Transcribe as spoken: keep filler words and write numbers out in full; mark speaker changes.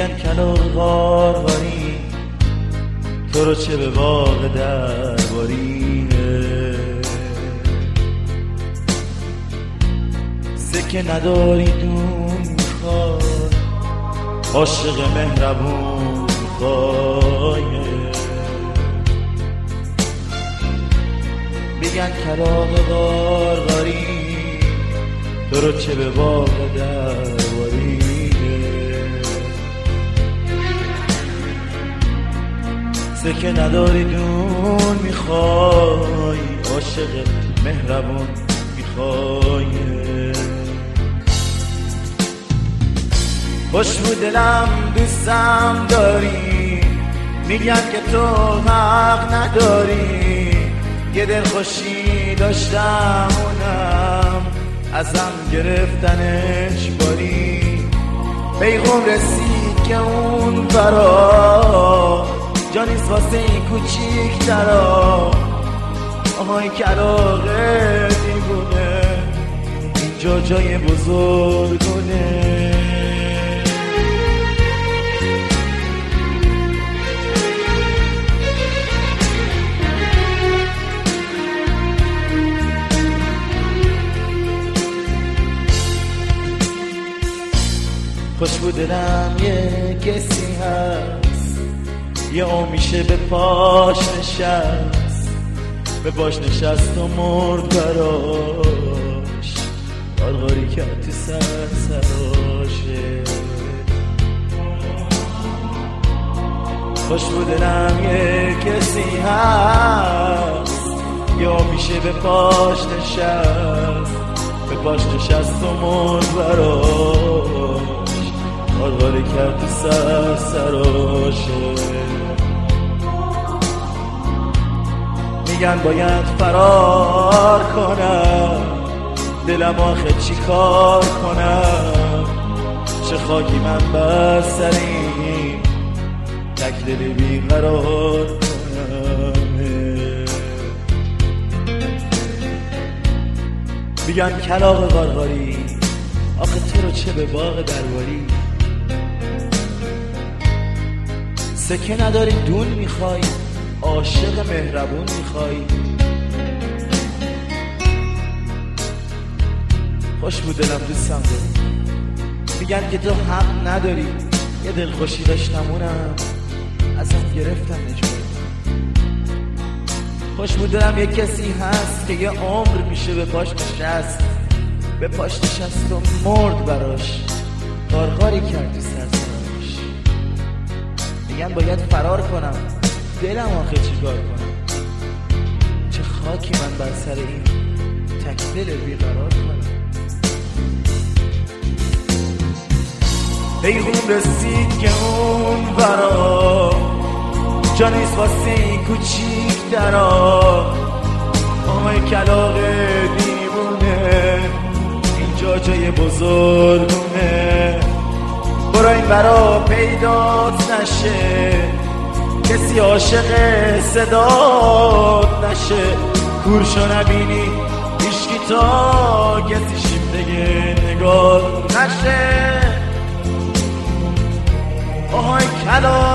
Speaker 1: میگن کلاغ غارغاری تو رو چه به باغ دربارینه، سکه نداری دون میخوای عاشق مهربون میخوای. میگن کلاغ غارغاری تو رو چه به باغ دربارینه، سکه نداری دون میخوای عاشق مهربون میخوای. خوش بود دلم دوستم داری، میگن که تو حق نداری، یه دل خوشی داشتم اونم ازم گرفتنش باری. پیغام رسید که اون برا جا نیست واسه این کوچیک درا، آهای کلاغ دیوونه اینجا جای بزرگونه. خوش بود دلم یه کسی هست یه میشه به پاش نشست، به پاش نشست و مرد براش، غارغاری کرد تو سر سراشه. خوش بود دلم یه کسی هست یه میشه به پاش نشست، به پاش نشست و مرد براش، غارغاری کرد تو سر سراشه. میگن باید فرار کنم، دلم آخه چی کار کنم، چه خاکی من بر سر این تک دل بیقرار کنم. میگن کلاغ غارغاری آخه تو رو چه به باغ درباری، سکه نداری دون میخوای عاشق مهربون میخوای. خوش بود دلم دوستم داری، میگن که تو حق نداری، یه دل خوشی داشتم اونم ازم گرفتم نجوری. خوش بود دلم یه کسی هست که یه عمر میشه به پاش نشست، به پاش نشست و مرد براش، غارغاری کرد تو سر سراش. میگن باید فرار کنم، دلم آخه چی کار کنم، چه خاکی من بر سر این تک دل بیقرار کنم. پیغام رسید که اون برا جا نیست واسه این کوچیک درا، آهای کلاغ دیوونه اینجا جای بزرگونه. برو این برا پیدات نشه، کسی عاشق صدات نشه، کورشو نبینی هیچکی تا کسی شیفتگه نگاه نشه. آهای کلاغ